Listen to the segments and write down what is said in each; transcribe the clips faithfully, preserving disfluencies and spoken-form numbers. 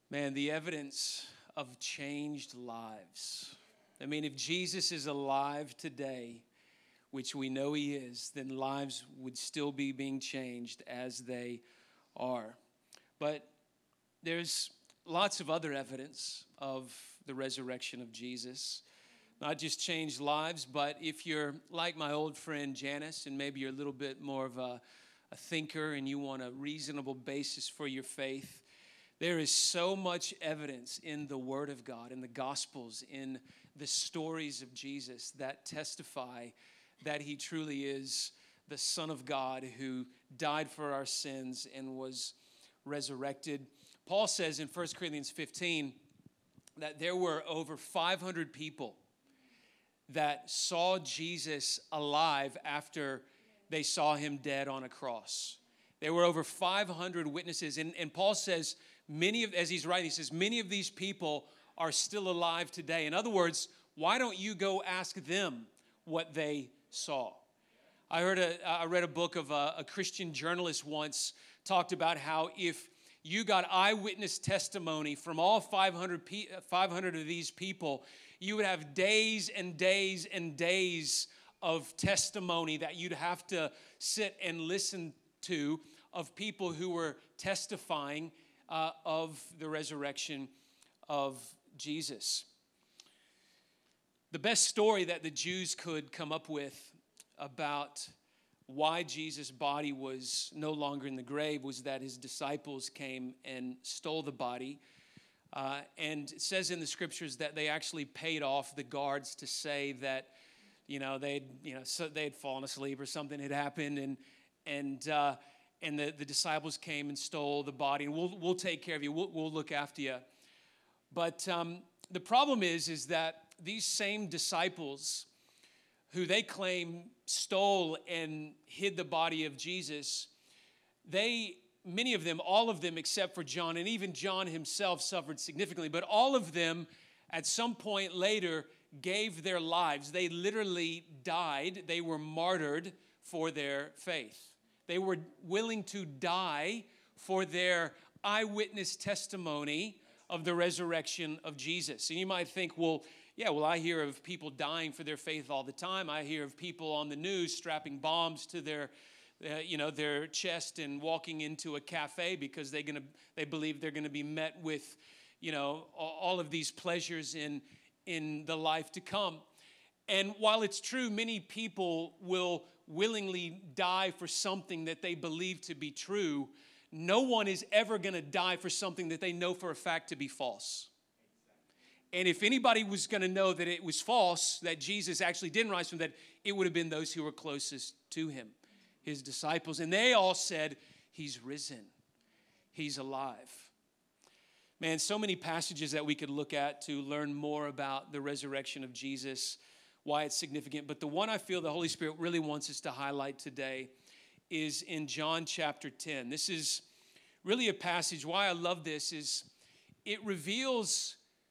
Man, the evidence of changed lives. I mean, if Jesus is alive today, which we know he is, then lives would still be being changed as they are. But there's lots of other evidence of the resurrection of Jesus. Not just changed lives, but if you're like my old friend Janice, and maybe you're a little bit more of a, a thinker and you want a reasonable basis for your faith, there is so much evidence in the Word of God, in the Gospels, in the stories of Jesus that testify that he truly is the Son of God who died for our sins and was resurrected. Paul says in First Corinthians fifteen that there were over five hundred people that saw Jesus alive after they saw him dead on a cross. There were over five hundred witnesses. And, and Paul says, many of, as he's writing, he says, many of these people are still alive today. In other words, why don't you go ask them what they saw? I heard a, I read a book of a, a Christian journalist once talked about how if you got eyewitness testimony from all five hundred, five hundred of these people, you would have days and days and days of testimony that you'd have to sit and listen to of people who were testifying uh, of the resurrection of Jesus. The best story that the Jews could come up with about why Jesus' body was no longer in the grave was that his disciples came and stole the body. Uh, and it says in the scriptures that they actually paid off the guards to say that, you know, they'd, you know, so they had fallen asleep or something had happened, and and uh, and the, the disciples came and stole the body, and we'll we'll take care of you. We'll we'll look after you. But um, the problem is, is that these same disciples, who they claim stole and hid the body of Jesus, they, many of them, all of them except for John, and even John himself suffered significantly, but all of them at some point later gave their lives. They literally died. They were martyred for their faith. They were willing to die for their eyewitness testimony of the resurrection of Jesus. And you might think, well, yeah, well, I hear of people dying for their faith all the time. I hear of people on the news strapping bombs to their, uh, you know, their chest and walking into a cafe because they're gonna, they believe they're going to be met with, you know, all of these pleasures in in the life to come. And while it's true, many people will willingly die for something that they believe to be true, no one is ever going to die for something that they know for a fact to be false. And if anybody was going to know that it was false, that Jesus actually didn't rise from the dead, it would have been those who were closest to him, his disciples. And they all said, he's risen. He's alive. Man, so many passages that we could look at to learn more about the resurrection of Jesus, why it's significant. But the one I feel the Holy Spirit really wants us to highlight today is in John chapter ten. This is really a passage. Why I love this is it reveals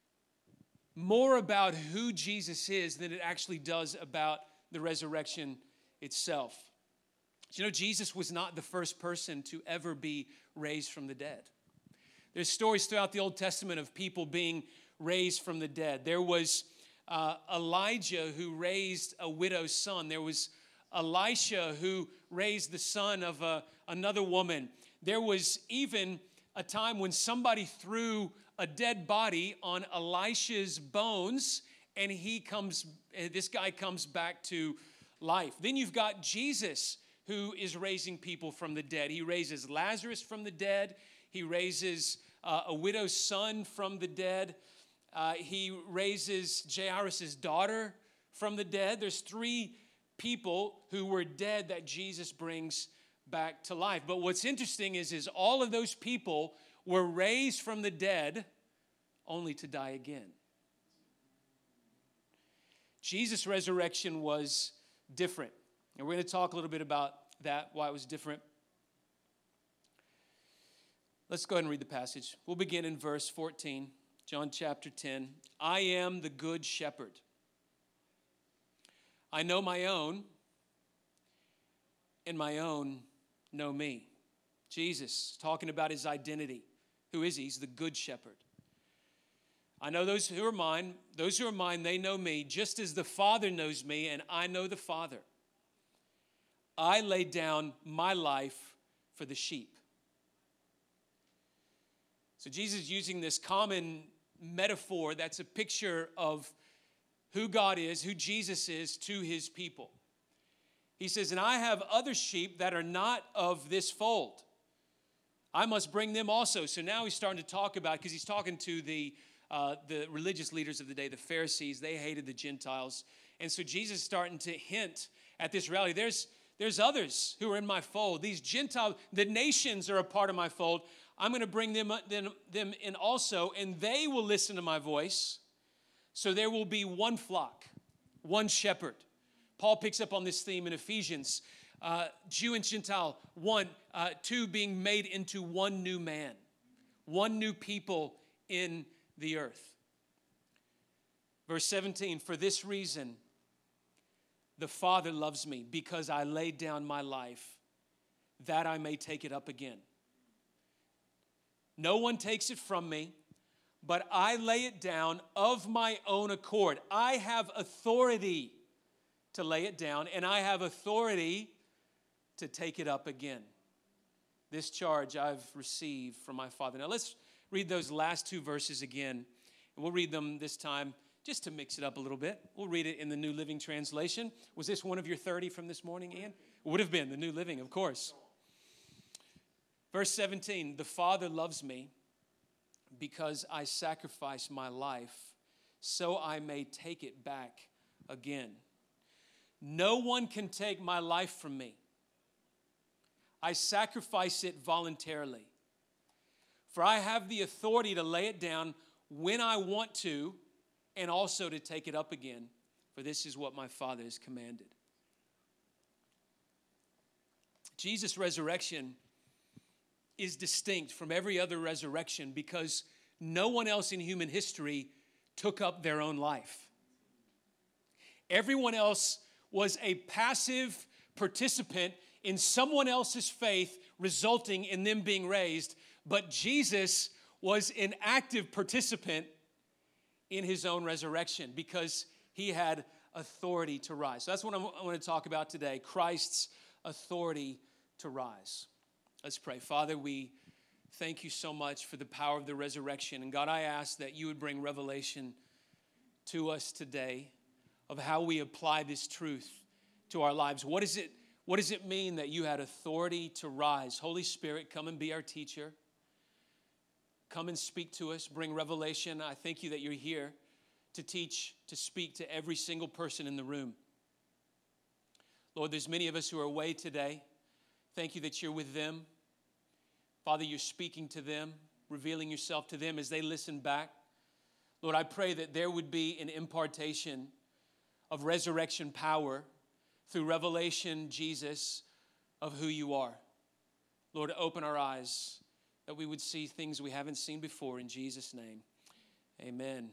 more about who Jesus is than it actually does about the resurrection itself. You know, Jesus was not the first person to ever be raised from the dead. There's stories throughout the Old Testament of people being raised from the dead. There was uh, Elijah who raised a widow's son. There was Elisha who raised the son of a, another woman. There was even a time when somebody threw a dead body on Elisha's bones, and he comes, this guy comes back to life. Then you've got Jesus, who is raising people from the dead. He raises Lazarus from the dead. He raises uh, a widow's son from the dead. Uh, he raises Jairus' daughter from the dead. There's three people who were dead that Jesus brings back to life. But what's interesting is, is all of those people were raised from the dead only to die again. Jesus' resurrection was different. And we're going to talk a little bit about that, why it was different. Let's go ahead and read the passage. We'll begin in verse fourteen, John chapter ten. I am the good shepherd. I know my own, and my own know me. Jesus talking about his identity. Who is he? He's the good shepherd. I know those who are mine. Those who are mine, they know me, just as the Father knows me, and I know the Father. I lay down my life for the sheep. So Jesus is using this common metaphor that's a picture of who God is, who Jesus is to his people. He says, and I have other sheep that are not of this fold. I must bring them also. So now he's starting to talk about, because he's talking to the, uh, the religious leaders of the day, the Pharisees. They hated the Gentiles. And so Jesus is starting to hint at this reality. There's, there's others who are in my fold. These Gentiles, the nations are a part of my fold. I'm going to bring them, them, them in also, and they will listen to my voice. So there will be one flock, one shepherd. Paul picks up on this theme in Ephesians. Uh, Jew and Gentile, one, uh, two being made into one new man, one new people in the earth. Verse seventeen, for this reason, the Father loves me, because I laid down my life that I may take it up again. No one takes it from me, but I lay it down of my own accord. I have authority to lay it down, and I have authority to take it up again. This charge I've received from my Father. Now let's read those last two verses again, and we'll read them this time just to mix it up a little bit. We'll read it in the New Living Translation. Was this one of your thirty from this morning, Ian? It would have been the New Living, of course. Verse seventeen, the Father loves me because I sacrifice my life so I may take it back again. No one can take my life from me. I sacrifice it voluntarily. For I have the authority to lay it down when I want to, and also to take it up again. For this is what my Father has commanded. Jesus' resurrection is distinct from every other resurrection because no one else in human history took up their own life. Everyone else was a passive participant in someone else's faith, resulting in them being raised. But Jesus was an active participant in his own resurrection because he had authority to rise. So that's what I'm, I want to talk about today, Christ's authority to rise. Let's pray. Father, we thank you so much for the power of the resurrection. And God, I ask that you would bring revelation to us today of how we apply this truth to our lives. What is it, what does it mean that you had authority to rise? Holy Spirit, come and be our teacher. Come and speak to us, bring revelation. I thank you that you're here to teach, to speak to every single person in the room. Lord, there's many of us who are away today. Thank you that you're with them. Father, you're speaking to them, revealing yourself to them as they listen back. Lord, I pray that there would be an impartation of resurrection power through revelation, Jesus, of who you are. Lord, open our eyes that we would see things we haven't seen before in Jesus' name. Amen.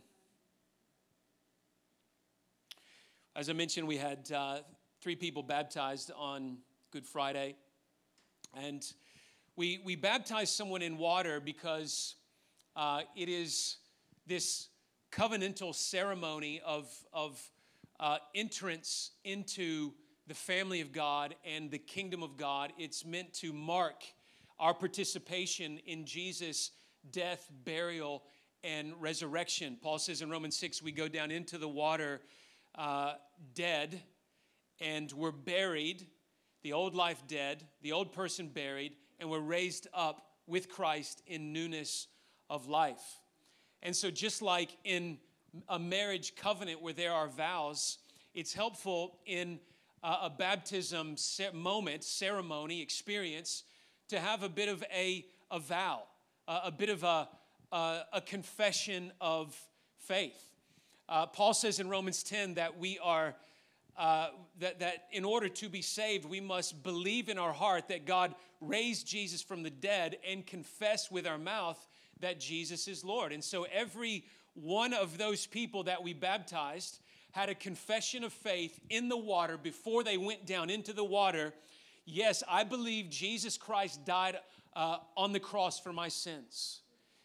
As I mentioned, we had uh, three people baptized on Good Friday. And we, we baptized someone in water because uh, it is this covenantal ceremony of, of uh, entrance into the family of God and the kingdom of God. It's meant to mark our participation in Jesus' death, burial, and resurrection. Paul says in Romans six, we go down into the water uh, dead, and we're buried, the old life dead, the old person buried, and we're raised up with Christ in newness of life. And so just like in a marriage covenant where there are vows, it's helpful in uh, a baptism moment, ceremony, experience, to have a bit of a, a vow, uh, a bit of a, a, a confession of faith. Uh, Paul says in Romans ten that we are, uh, that, that in order to be saved, we must believe in our heart that God raised Jesus from the dead and confess with our mouth that Jesus is Lord. And so every one of those people that we baptized had a confession of faith in the water before they went down into the water. Yes, I believe Jesus Christ died uh, on the cross for my sins.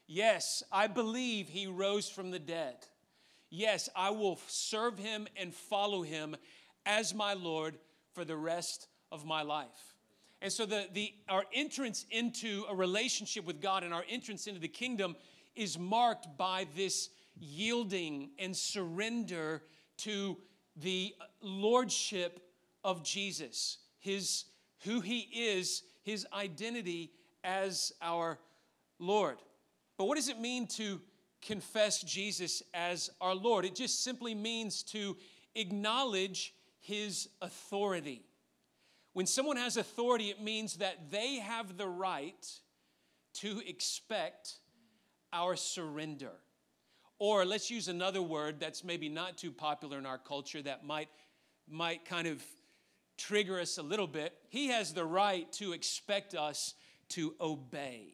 Yes, I believe he rose from the dead. Yes, I will serve him and follow him as my Lord for the rest of my life. And so the, the our entrance into a relationship with God and our entrance into the kingdom is marked by this yielding and surrender to the lordship of Jesus, his who he is, his identity as our Lord. But what does it mean to confess Jesus as our Lord? It just simply means to acknowledge his authority. When someone has authority, it means that they have the right to expect our surrender. Or let's use another word that's maybe not too popular in our culture that might, might kind of trigger us a little bit. He has the right to expect us to obey.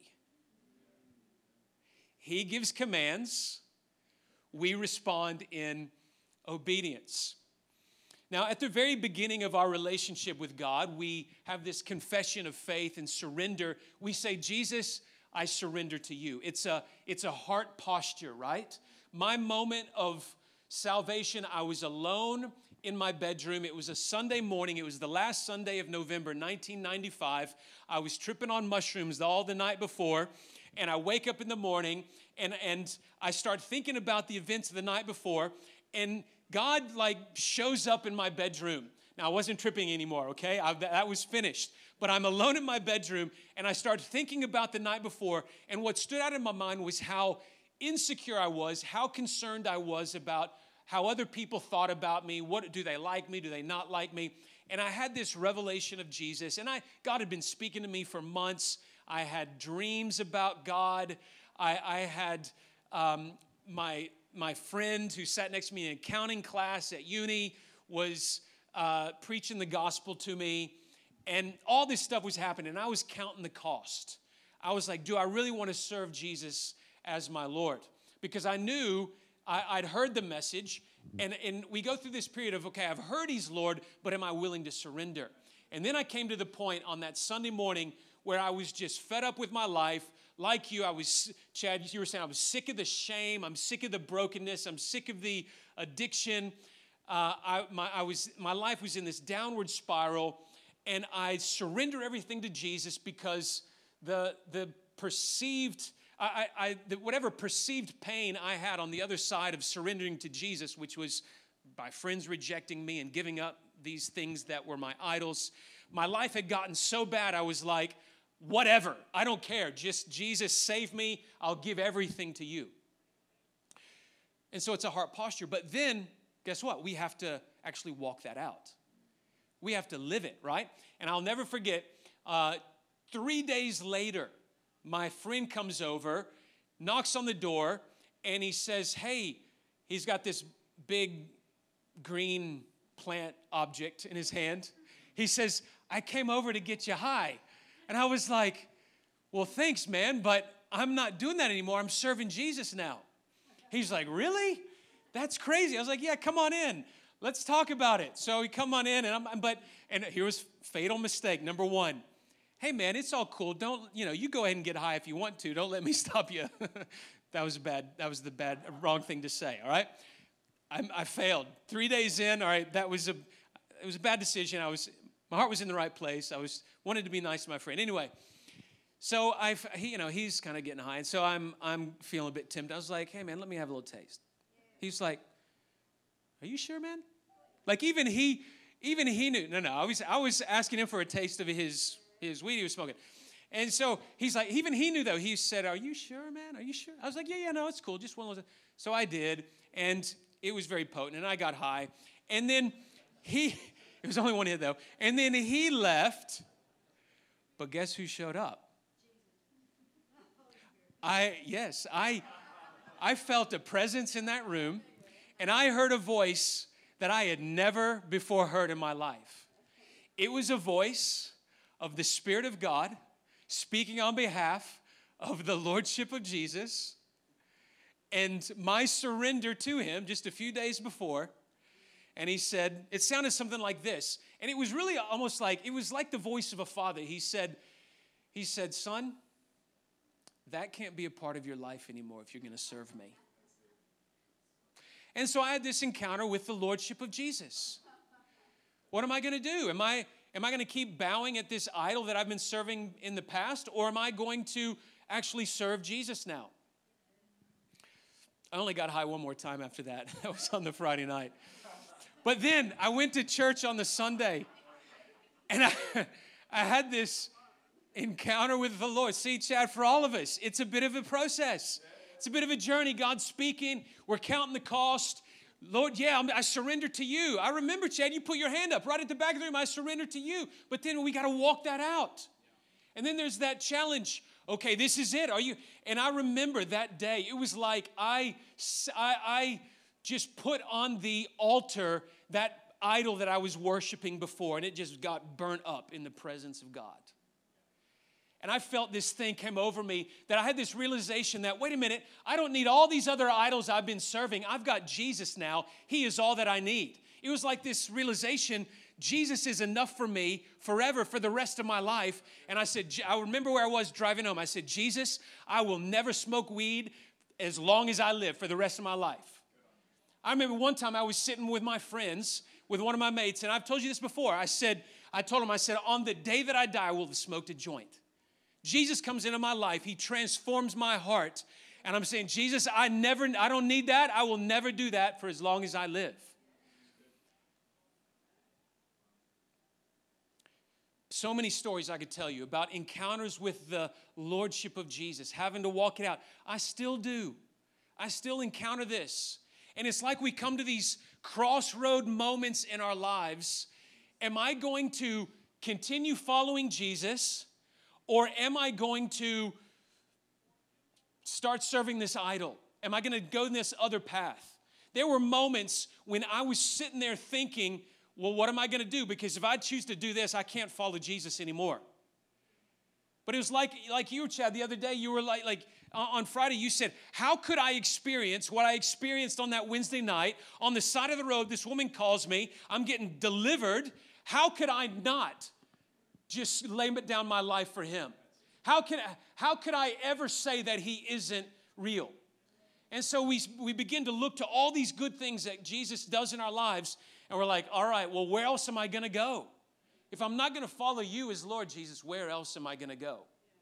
He gives commands. We respond in obedience. Now, at the very beginning of our relationship with God, we have this confession of faith and surrender. We say, Jesus, I surrender to you. It's a, it's a heart posture, right? My moment of salvation, I was alone in my bedroom. It was a Sunday morning. It was the last Sunday of November, nineteen ninety-five. I was tripping on mushrooms all the night before, and I wake up in the morning, and, and I start thinking about the events of the night before, and God, like, shows up in my bedroom. Now, I wasn't tripping anymore, okay? I, that was finished. But I'm alone in my bedroom, and I start thinking about the night before, and what stood out in my mind was how insecure I was, how concerned I was about how other people thought about me. What do they like me? Do they not like me? And I had this revelation of Jesus, and I God had been speaking to me for months. I had dreams about God. I, I had um, my my friend who sat next to me in accounting class at uni was uh, preaching the gospel to me, and all this stuff was happening, and I was counting the cost. I was like, do I really want to serve Jesus as my Lord? Because I knew I, I'd heard the message, and, and we go through this period of, okay, I've heard he's Lord, but am I willing to surrender? And then I came to the point on that Sunday morning where I was just fed up with my life. Like you, I was, Chad, you were saying, I was sick of the shame. I'm sick of the brokenness. I'm sick of the addiction. Uh, I, my, I was, my life was in this downward spiral, and I surrendered everything to Jesus because the, the perceived, I, I, the, whatever perceived pain I had on the other side of surrendering to Jesus, which was my friends rejecting me and giving up these things that were my idols, my life had gotten so bad, I was like, whatever, I don't care. Just Jesus, save me. I'll give everything to you. And so it's a heart posture. But then, guess what? We have to actually walk that out. We have to live it, right? And I'll never forget, uh, three days later, my friend comes over, knocks on the door, and he says, hey, he's got this big green plant object in his hand. He says, I came over to get you high. And I was like, well, thanks, man, but I'm not doing that anymore. I'm serving Jesus now. He's like, really? That's crazy. I was like, yeah, come on in. Let's talk about it. So he come on in, and I'm, but, and here was fatal mistake. Number one, hey, man, it's all cool. Don't, you know, you go ahead and get high if you want to. Don't let me stop you. That was a bad, that was the bad, wrong thing to say, all right? I, I failed. Three days in, all right, that was a, it was a bad decision. I was, my heart was in the right place. I was, wanted to be nice to my friend. Anyway, so I, he, you know, he's kind of getting high, and so I'm, I'm feeling a bit tempted. I was like, hey, man, let me have a little taste. He's like, are you sure, man? Like even he, even he knew. No, no, I was, I was asking him for a taste of his, his weed he was smoking. And so he's like, even he knew though. He said, are you sure, man? Are you sure? I was like, yeah, yeah, no, it's cool. Just one little. So I did, and it was very potent, and I got high. And then he, it was only one hit though. And then he left, but guess who showed up? I, yes, I, I felt a presence in that room, and I heard a voice that I had never before heard in my life. It was a voice of the Spirit of God speaking on behalf of the Lordship of Jesus and my surrender to him just a few days before. And he said, it sounded something like this. And it was really almost like, it was like the voice of a father. He said, he said, son, that can't be a part of your life anymore if you're going to serve me. And so I had this encounter with the Lordship of Jesus. What am I going to do? Am I, am I going to keep bowing at this idol that I've been serving in the past, or am I going to actually serve Jesus now? I only got high one more time after that. That was on the Friday night. But then I went to church on the Sunday, and I, I had this encounter with the Lord. See, Chad, for all of us, it's a bit of a process. It's a bit of a journey. God's speaking. We're counting the cost. Lord, yeah, I surrender to you. I remember, Chad, you put your hand up right at the back of the room. I surrender to you. But then we got to walk that out. And then there's that challenge. Okay, this is it. Are you? And I remember that day. It was like I, I, I just put on the altar that idol that I was worshiping before, and it just got burnt up in the presence of God. And I felt this thing came over me that I had this realization that, wait a minute, I don't need all these other idols I've been serving. I've got Jesus now. He is all that I need. It was like this realization, Jesus is enough for me forever, for the rest of my life. And I said, I remember where I was driving home. I said, Jesus, I will never smoke weed as long as I live for the rest of my life. I remember one time I was sitting with my friends, with one of my mates, and I've told you this before. I said, I told him, I said, on the day that I die, I will have smoked a joint. Jesus comes into my life. He transforms my heart. And I'm saying, Jesus, I never, I don't need that. I will never do that for as long as I live. So many stories I could tell you about encounters with the Lordship of Jesus, having to walk it out. I still do. I still encounter this. And it's like we come to these crossroad moments in our lives. Am I going to continue following Jesus, or am I going to start serving this idol? Am I going to go this other path? There were moments when I was sitting there thinking, well, what am I going to do? Because if I choose to do this, I can't follow Jesus anymore. But it was like, like you, Chad, the other day, you were like, like on Friday, you said, how could I experience what I experienced on that Wednesday night? On the side of the road, this woman calls me. I'm getting delivered. How could I not just lay down my life for him? How can, how could I ever say that he isn't real? And so we, we begin to look to all these good things that Jesus does in our lives, and we're like, all right, well, where else am I going to go? If I'm not going to follow you as Lord Jesus, where else am I going to go?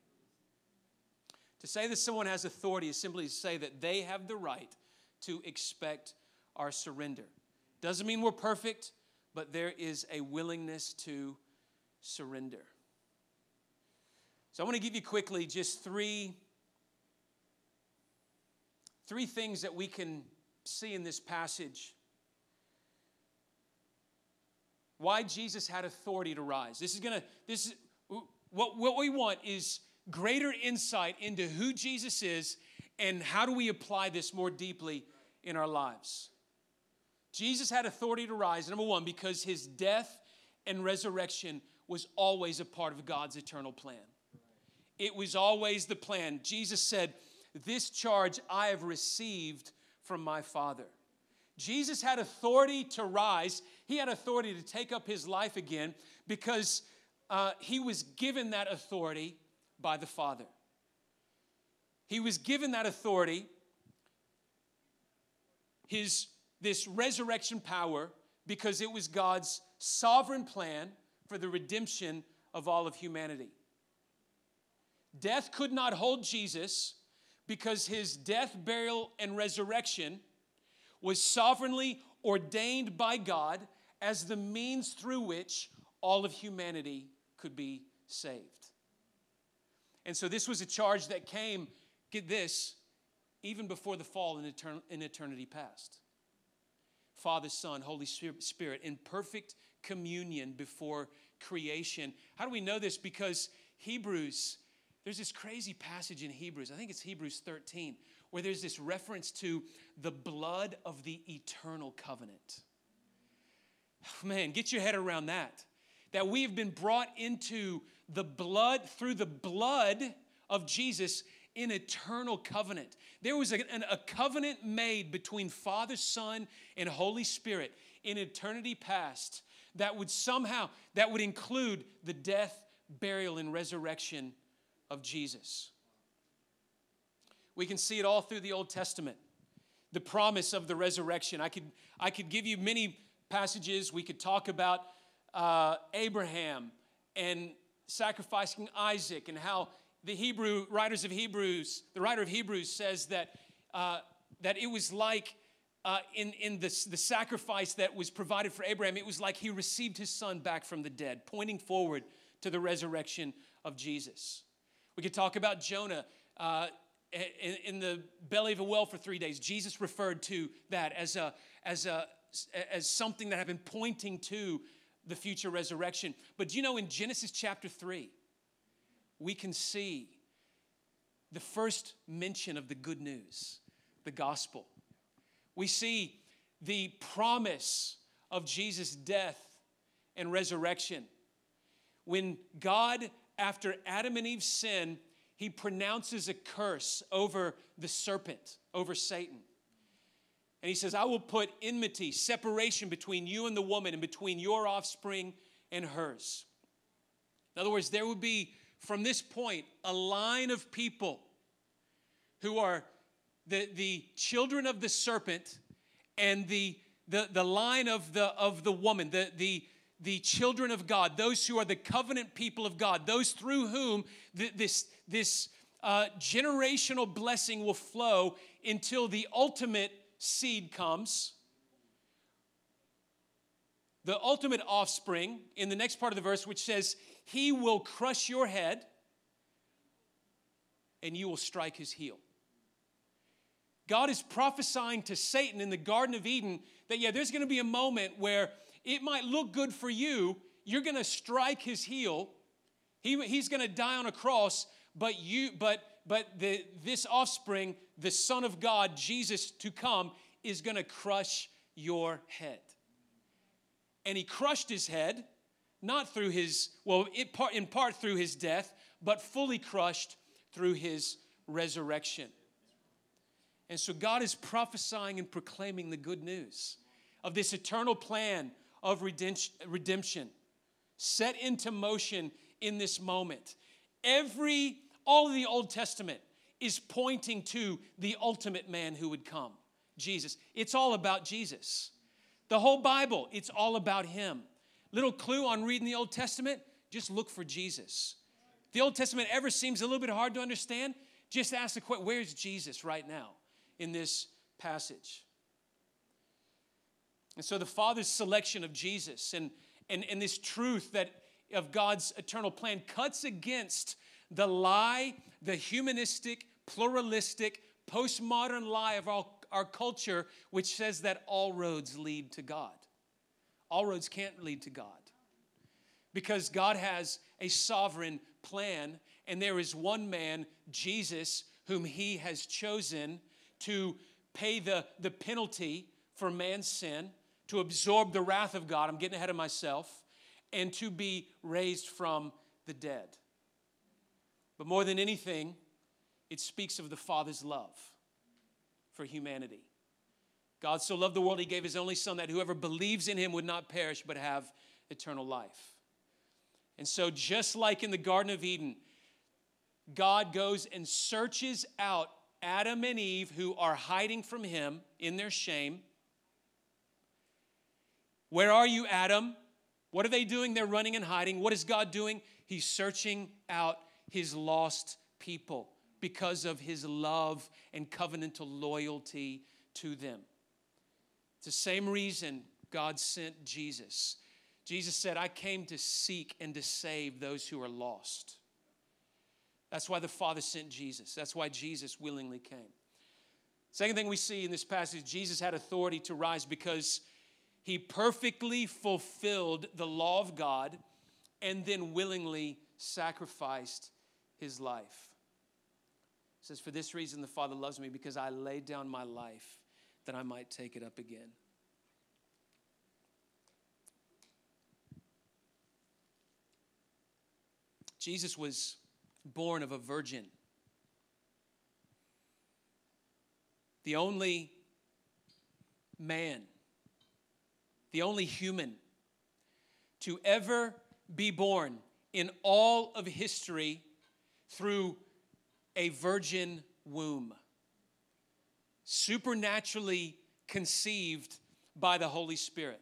To say that someone has authority is simply to say that they have the right to expect our surrender. Doesn't mean we're perfect, but there is a willingness to surrender. So I want to give you quickly just three, three things that we can see in this passage. Why Jesus had authority to rise. This is going to, this is, what, what we want is greater insight into who Jesus is and how do we apply this more deeply in our lives. Jesus had authority to rise, number one, because his death and resurrection was always a part of God's eternal plan. It was always the plan. Jesus said, this charge I have received from my Father. Jesus had authority to rise. He had authority to take up his life again because uh, he was given that authority by the Father. He was given that authority, his, this resurrection power, because it was God's sovereign plan for the redemption of all of humanity. Death could not hold Jesus because his death, burial, and resurrection was sovereignly ordained by God as the means through which all of humanity could be saved. And so this was a charge that came, get this, even before the fall in, etern- in eternity past. Father, Son, Holy Spirit in perfect communion before creation. How do we know this? Because Hebrews, there's this crazy passage in Hebrews, I think it's Hebrews thirteen, where there's this reference to the blood of the eternal covenant. Man, get your head around that. That we have been brought into the blood, through the blood of Jesus, in eternal covenant. There was a, a covenant made between Father, Son, and Holy Spirit in eternity past that would somehow, that would include the death, burial, and resurrection of Jesus. We can see it all through the Old Testament. The promise of the resurrection. I could, I could give you many passages. We could talk about uh, Abraham and sacrificing Isaac, and how the Hebrew writers of Hebrews, the writer of Hebrews says that uh, that it was like uh, in in the the sacrifice that was provided for Abraham, it was like he received his son back from the dead, pointing forward to the resurrection of Jesus. We could talk about Jonah uh, in, in the belly of a whale for three days. Jesus referred to that as a as a as something that had been pointing to the future resurrection. But you know, in Genesis chapter three, we can see the first mention of the good news, the gospel. We see the promise of Jesus' death and resurrection. When God, after Adam and Eve's sin, he pronounces a curse over the serpent, over Satan. And he says, I will put enmity, separation between you and the woman, and between your offspring and hers. In other words, there will be, from this point, a line of people who are the, the children of the serpent, and the, the, the line of the, of the woman, the, the, the children of God, those who are the covenant people of God, those through whom th- this, this uh, generational blessing will flow until the ultimate seed comes. The ultimate offspring in the next part of the verse, which says, he will crush your head and you will strike his heel. God is prophesying to Satan in the Garden of Eden that, yeah, there's going to be a moment where it might look good for you. You're going to strike his heel. He, he's going to die on a cross, but you, but but the, this offspring, the Son of God, Jesus to come, is going to crush your head. And he crushed his head, not through his, well, it part, in part through his death, but fully crushed through his resurrection. And so God is prophesying and proclaiming the good news of this eternal plan of redemption set into motion in this moment. Every, all of the Old Testament is pointing to the ultimate man who would come, Jesus. It's all about Jesus. The whole Bible, it's all about him. Little clue on reading the Old Testament, just look for Jesus. If the Old Testament ever seems a little bit hard to understand, just ask the question, where's Jesus right now in this passage? And so the Father's selection of Jesus and, and, and this truth that of God's eternal plan cuts against the lie, the humanistic, pluralistic, postmodern lie of our, our culture, which says that all roads lead to God. All roads can't lead to God, because God has a sovereign plan, and there is one man, Jesus, whom he has chosen to pay the, the penalty for man's sin, to absorb the wrath of God. I'm getting ahead of myself. And to be raised from the dead. But more than anything, it speaks of the Father's love for humanity. God so loved the world, he gave his only Son, that whoever believes in him would not perish but have eternal life. And so just like in the Garden of Eden, God goes and searches out Adam and Eve who are hiding from him in their shame. Where are you, Adam? What are they doing? They're running and hiding. What is God doing? He's searching out his lost people because of his love and covenantal loyalty to them. It's the same reason God sent Jesus. Jesus said, I came to seek and to save those who are lost. That's why the Father sent Jesus. That's why Jesus willingly came. Second thing we see in this passage, Jesus had authority to rise because he perfectly fulfilled the law of God and then willingly sacrificed his life. It says, for this reason the Father loves me, because I laid down my life that I might take it up again. Jesus was born of a virgin. The only man, the only human to ever be born in all of history through a virgin womb. supernaturally conceived by the Holy Spirit.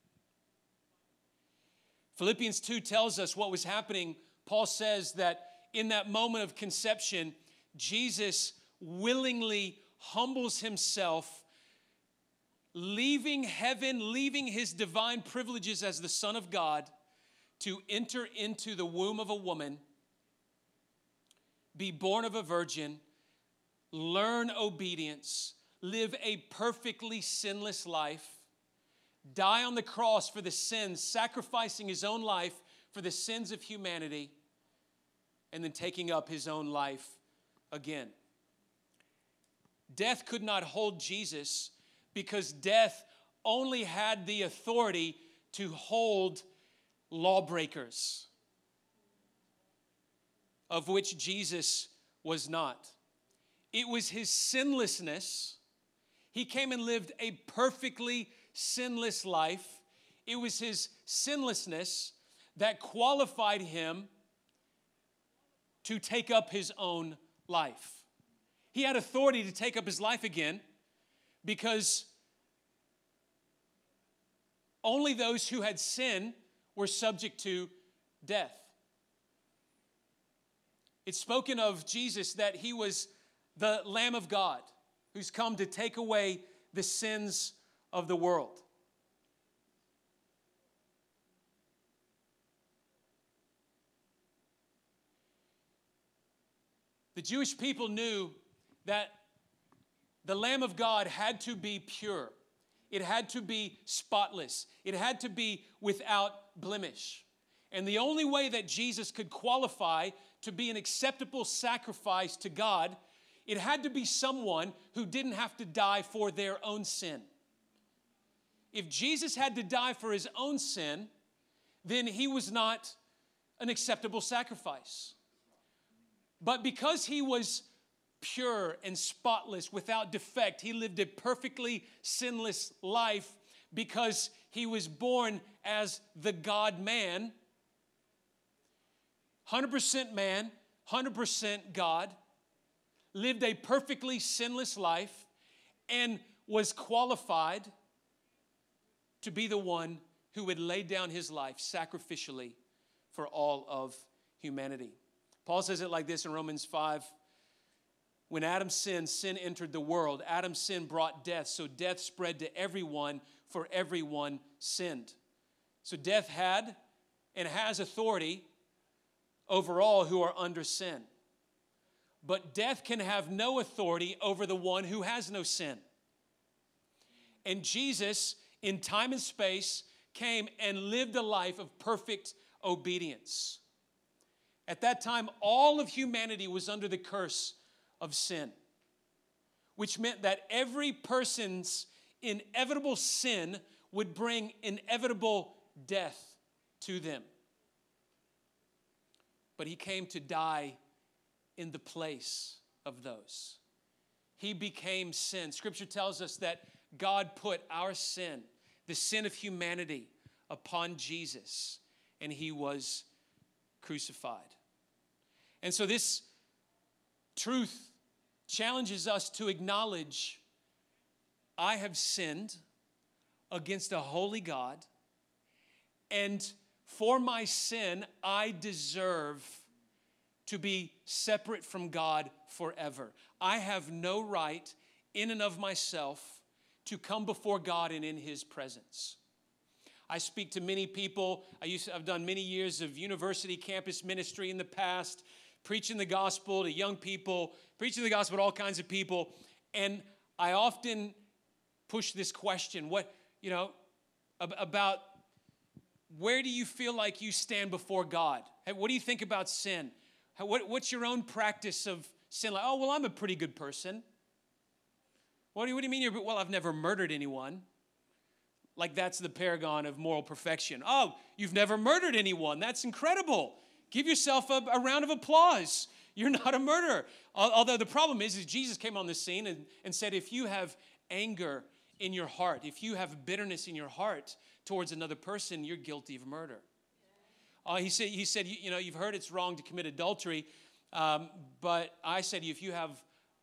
Philippians two tells us what was happening. Paul says that in that moment of conception, Jesus willingly humbles himself, leaving heaven, leaving his divine privileges as the Son of God to enter into the womb of a woman, be born of a virgin, learn obedience, live a perfectly sinless life, die on the cross for the sins, sacrificing his own life for the sins of humanity, and then taking up his own life again. Death could not hold Jesus because death only had the authority to hold lawbreakers, of which Jesus was not. It was his sinlessness. He came and lived a perfectly sinless life. It was his sinlessness that qualified him to take up his own life. He had authority to take up his life again because only those who had sinned were subject to death. It's spoken of Jesus that he was the Lamb of God who's come to take away the sins of the world. The Jewish people knew that the Lamb of God had to be pure. It had to be spotless. It had to be without blemish. And the only way that Jesus could qualify to be an acceptable sacrifice to God, it had to be someone who didn't have to die for their own sin. If Jesus had to die for his own sin, then he was not an acceptable sacrifice. But because he was pure and spotless, without defect, he lived a perfectly sinless life because he was born as the God-man, one hundred percent man, one hundred percent God, lived a perfectly sinless life, and was qualified to be the one who would lay down his life sacrificially for all of humanity. Paul says it like this in Romans five. When Adam sinned, sin entered the world. Adam's sin brought death, so death spread to everyone, for everyone sinned. So death had and has authority over all who are under sin. But death can have no authority over the one who has no sin. And Jesus, in time and space, came and lived a life of perfect obedience. At that time, all of humanity was under the curse of sin, which meant that every person's inevitable sin would bring inevitable death to them. But he came to die in the place of those. He became sin. Scripture tells us that God put our sin, the sin of humanity, upon Jesus, and he was crucified. And so this truth challenges us to acknowledge, I have sinned against a holy God, and for my sin, I deserve to be separate from God forever. I have no right in and of myself to come before God and in his presence. I speak to many people. I used to, I've done many years of university campus ministry in the past, preaching the gospel to young people, preaching the gospel to all kinds of people. And I often push this question, what, you know, about where do you feel like you stand before God? What do you think about sin? What, what's your own practice of sin? Like, oh, well, I'm a pretty good person. What do you, what do you mean you're, well, I've never murdered anyone. Like that's the paragon of moral perfection. Oh, you've never murdered anyone. That's incredible. Give yourself a, a round of applause. You're not a murderer. Although the problem is, is Jesus came on the scene and, and said, if you have anger in your heart, if you have bitterness in your heart towards another person, you're guilty of murder. Uh, he said, he said, you, you know, you've heard it's wrong to commit adultery, um, but I said, if you have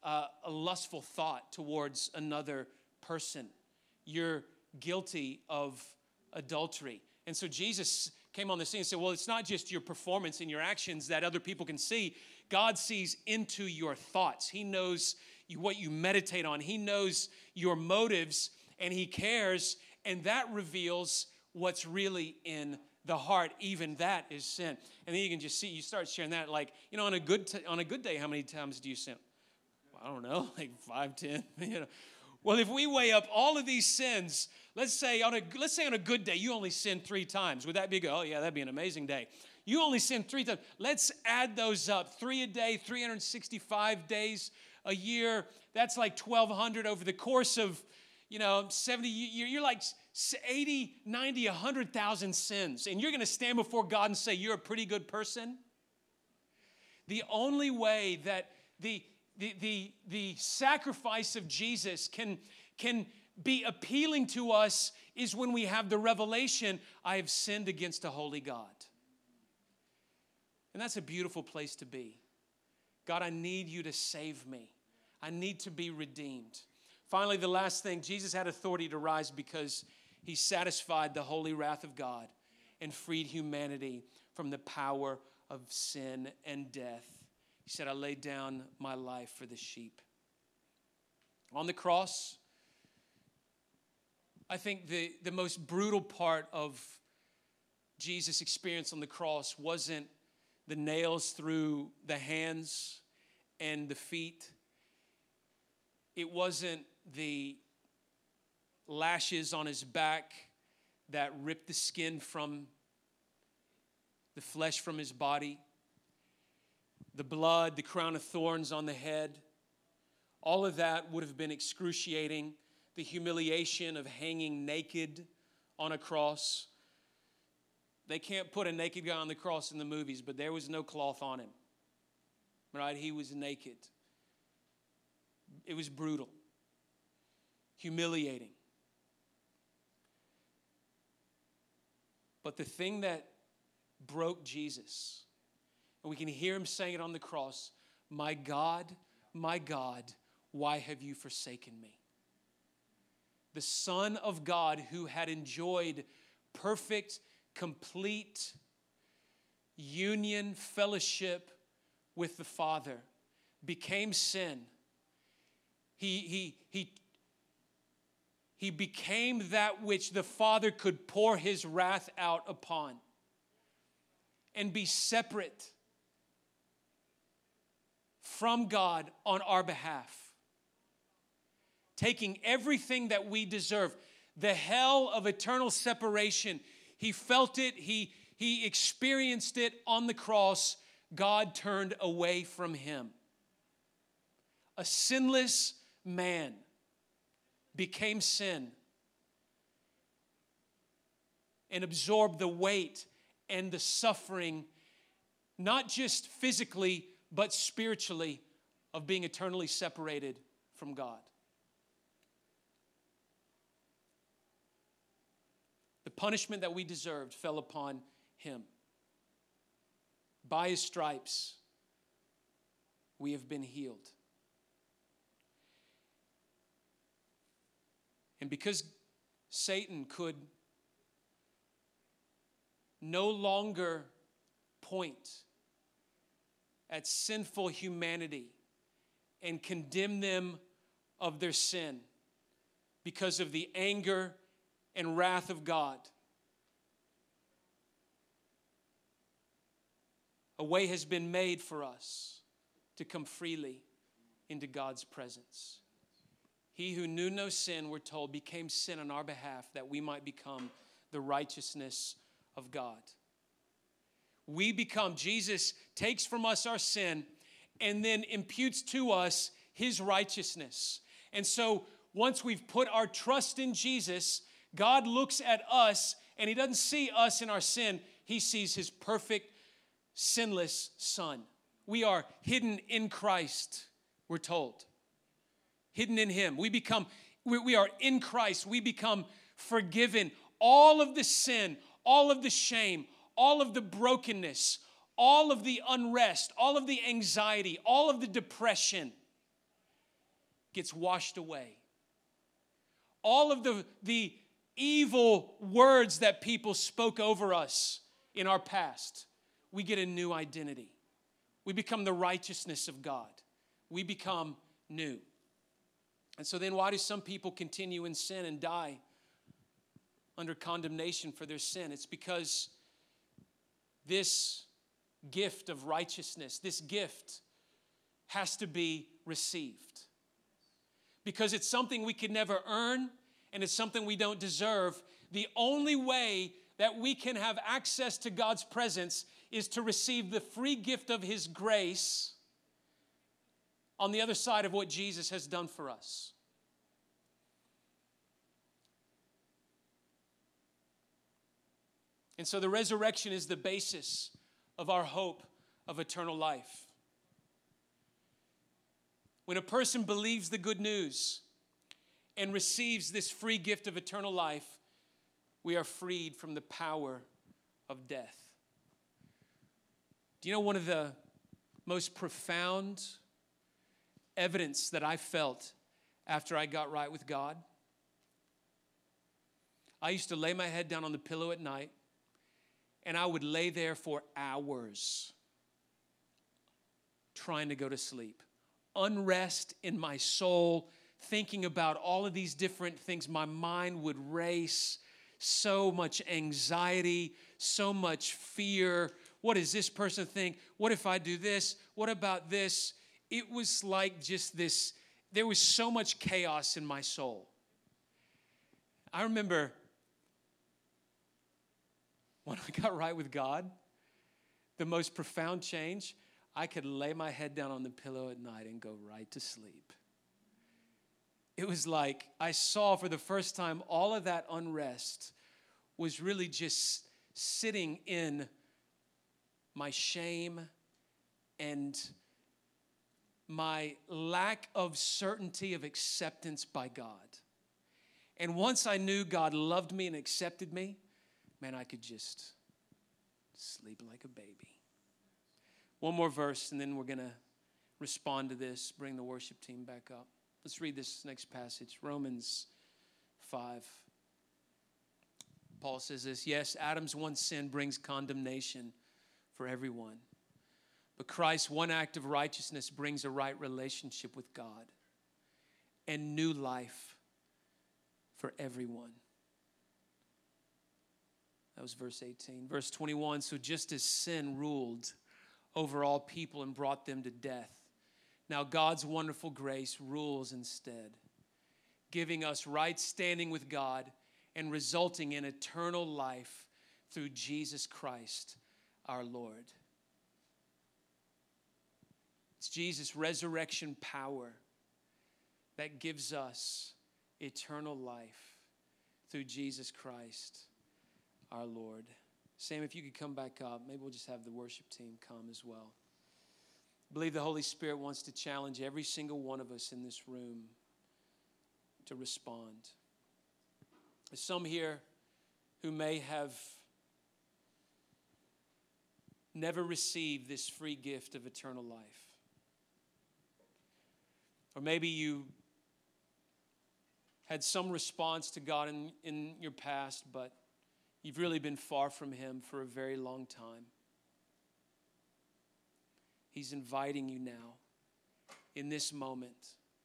uh, a lustful thought towards another person, you're guilty of adultery. And so Jesus came on the scene and said, well, it's not just your performance and your actions that other people can see. God sees into your thoughts. He knows you, what you meditate on. He knows your motives, and he cares, and that reveals what's really in the heart. Even that is sin. And then you can just see, you start sharing that, like, you know, on a good t- on a good day, how many times do you sin? Well, I don't know, like five, ten, you know. Well, if we weigh up all of these sins, let's say on a let's say on a good day, you only sin three times. Would that be good? Oh, yeah, that'd be an amazing day. You only sin three times. Let's add those up. Three a day, three hundred sixty-five days a year. That's like twelve hundred over the course of, you know, seventy years. You're like eighty, ninety, one hundred thousand sins. And you're going to stand before God and say, you're a pretty good person? The only way that the The, the, the sacrifice of Jesus can, can be appealing to us is when we have the revelation, I have sinned against a holy God. And that's a beautiful place to be. God, I need you to save me. I need to be redeemed. Finally, the last thing, Jesus had authority to rise because he satisfied the holy wrath of God and freed humanity from the power of sin and death. He said, I laid down my life for the sheep. On the cross, I think the, the most brutal part of Jesus' experience on the cross wasn't the nails through the hands and the feet. It wasn't the lashes on his back that ripped the skin from the flesh from his body. The blood, the crown of thorns on the head, all of that would have been excruciating. The humiliation of hanging naked on a cross. They can't put a naked guy on the cross in the movies, but there was no cloth on him. Right? He was naked. It was brutal. Humiliating. But the thing that broke Jesus, and we can hear him saying it on the cross, my God, my God, why have you forsaken me? The Son of God who had enjoyed perfect, complete union, fellowship with the Father, became sin. He, he, he, he became that which the Father could pour his wrath out upon and be separate from God on our behalf. Taking everything that we deserve, the hell of eternal separation. He felt it, he, he experienced it on the cross. God turned away from him. A sinless man became sin and absorbed the weight and the suffering, not just physically, but spiritually, of being eternally separated from God. The punishment that we deserved fell upon him. By his stripes, we have been healed. And because Satan could no longer point at sinful humanity and condemn them of their sin because of the anger and wrath of God, a way has been made for us to come freely into God's presence. He who knew no sin, we're told, became sin on our behalf that we might become the righteousness of God. We become, Jesus takes from us our sin and then imputes to us his righteousness. And so once we've put our trust in Jesus, God looks at us and he doesn't see us in our sin. He sees his perfect, sinless Son. We are hidden in Christ, we're told. Hidden in him. We become, we, we are in Christ. We become forgiven. All of the sin, all of the shame, all of the brokenness, all of the unrest, all of the anxiety, all of the depression gets washed away. All of the, the evil words that people spoke over us in our past, we get a new identity. We become the righteousness of God. We become new. And so then why do some people continue in sin and die under condemnation for their sin? It's because this gift of righteousness, this gift has to be received. Because it's something we could never earn and it's something we don't deserve. The only way that we can have access to God's presence is to receive the free gift of His grace on the other side of what Jesus has done for us. And so the resurrection is the basis of our hope of eternal life. When a person believes the good news and receives this free gift of eternal life, we are freed from the power of death. Do you know one of the most profound evidence that I felt after I got right with God? I used to lay my head down on the pillow at night, and I would lay there for hours trying to go to sleep. Unrest in my soul, thinking about all of these different things. My mind would race. So much anxiety, so much fear. What does this person think? What if I do this? What about this? It was like just this, there was so much chaos in my soul. I remember when I got right with God, the most profound change, I could lay my head down on the pillow at night and go right to sleep. It was like I saw for the first time all of that unrest was really just sitting in my shame and my lack of certainty of acceptance by God. And once I knew God loved me and accepted me, man, I could just sleep like a baby. One more verse, and then we're going to respond to this. Bring the worship team back up. Let's read this next passage, Romans five. Paul says this, yes, Adam's one sin brings condemnation for everyone. But Christ's one act of righteousness brings a right relationship with God and new life for everyone. That was verse eighteen. Verse twenty-one, so just as sin ruled over all people and brought them to death, now God's wonderful grace rules instead, giving us right standing with God and resulting in eternal life through Jesus Christ our Lord. It's Jesus' resurrection power that gives us eternal life through Jesus Christ our Lord. Sam, if you could come back up, maybe we'll just have the worship team come as well. I believe the Holy Spirit wants to challenge every single one of us in this room to respond. There's some here who may have never received this free gift of eternal life. Or maybe you had some response to God in, in your past, but you've really been far from Him for a very long time. He's inviting you now, in this moment,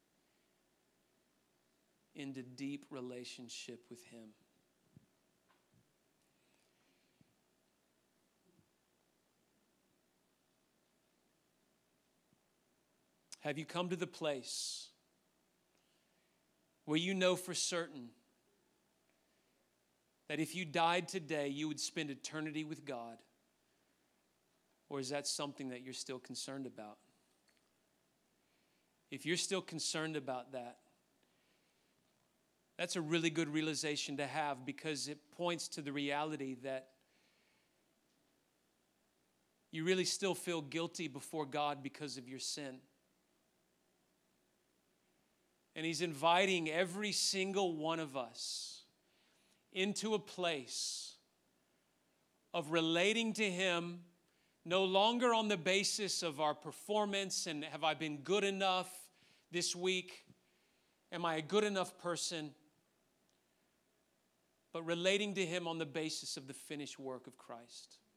into deep relationship with Him. Have you come to the place where you know for certain that if you died today, you would spend eternity with God? Or is that something that you're still concerned about? If you're still concerned about that, that's a really good realization to have, because it points to the reality that you really still feel guilty before God because of your sin. And He's inviting every single one of us into a place of relating to Him, no longer on the basis of our performance and have I been good enough this week, Am I a good enough person? But relating to Him on the basis of the finished work of Christ.